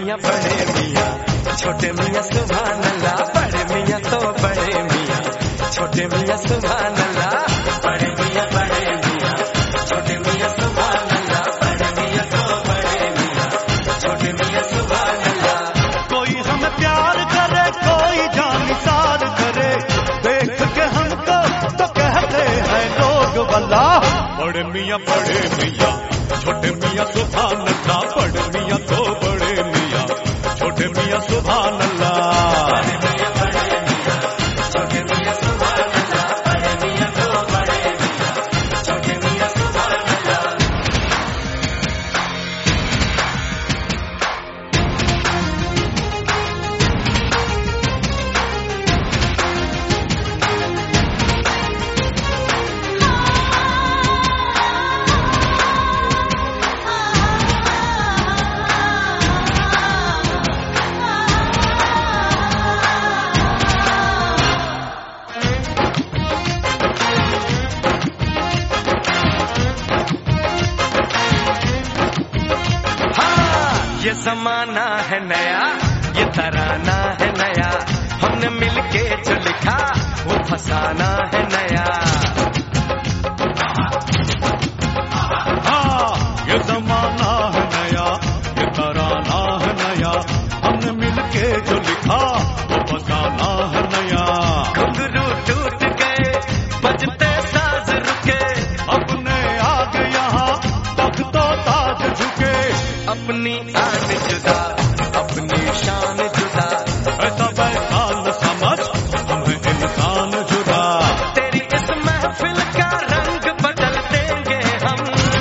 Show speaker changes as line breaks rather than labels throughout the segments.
मियाँ बड़े मियाँ छोटे मियाँ सुभान अल्लाह। बड़े मियाँ तो बड़े मियाँ छोटे मियाँ सुभान अल्लाह। बड़े मियाँ छोटे मियाँ सुभान अल्लाह। बड़े मियाँ तो बड़े मियाँ छोटे मियाँ सुभान अल्लाह।
कोई हमें प्यार करे कोई जानिसार करे, देख के हमको तो कहते हैं लोग वल्ला। बड़े मियाँ छोटे मियाँ सुभान अल्लाह। बड़े मियाँ तो बड़े मियाँ छोटे मियाँ सुभान अल्लाह।
बड़े मियाँ छोटे मियाँ सुभान अल्लाह। बड़े मियाँ तो बड़े मियाँ छोटे मियाँ सुभान अल्लाह। ये जमाना है नया ये तराना है नया, हमने मिलके जो लिखा वो फसाना है नया।
हाँ ये जमाना है नया ये तराना है नया, हमने मिलके जो लिखा वो फसाना है नया।
घुंघरू टूट गए बजते साज रुके,
अपने आगे यहाँ तक तो ताज झुके।
अपनी आन जुदा अपनी शान जुदा,
ऐसा वैसा न समझ हमें इंसान जुदा।
तेरी इस महफिल का रंग बदल देंगे हम।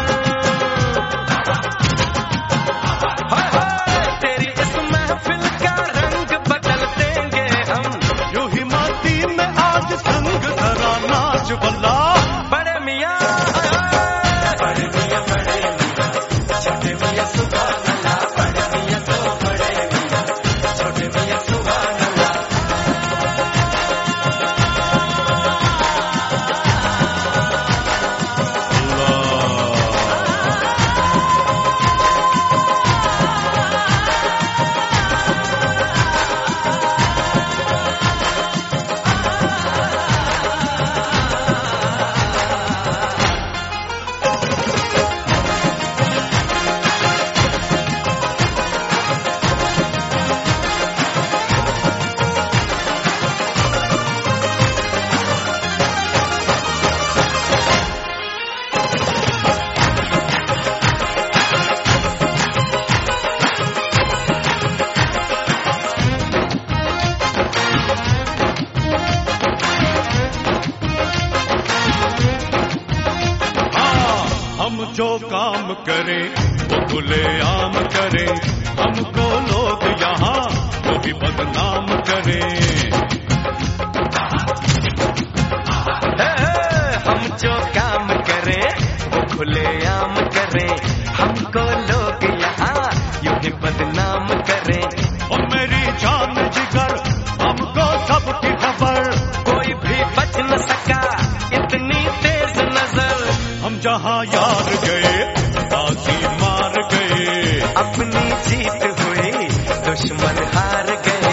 हाय हाय तेरी इस महफिल का रंग बदल देंगे हम।
यूं ही माटी में आज संग जरा नाच बल्ला।
बड़े मियाँ बड़े मियाँ छोटे मियाँ सुभान अल्लाह। बड़े मियाँ तो बड़े मियाँ छोटे मियाँ सुभान अल्लाह।
हम जो काम करें वो खुलेआम करें, हमको लोग यहाँ वो भी बदनाम करें।
हम जो काम करें वो खुलेआम करें, हमको लोग यहाँ यूं ही बदनाम करें।
और मेरी जान जिगर हमको सबकी खबर,
कोई भी बच न सका इतनी तेज नजर।
हम जहाँ यार गए बाजी मार गए।
अपनी जीत हुई दुश्मन हार गए।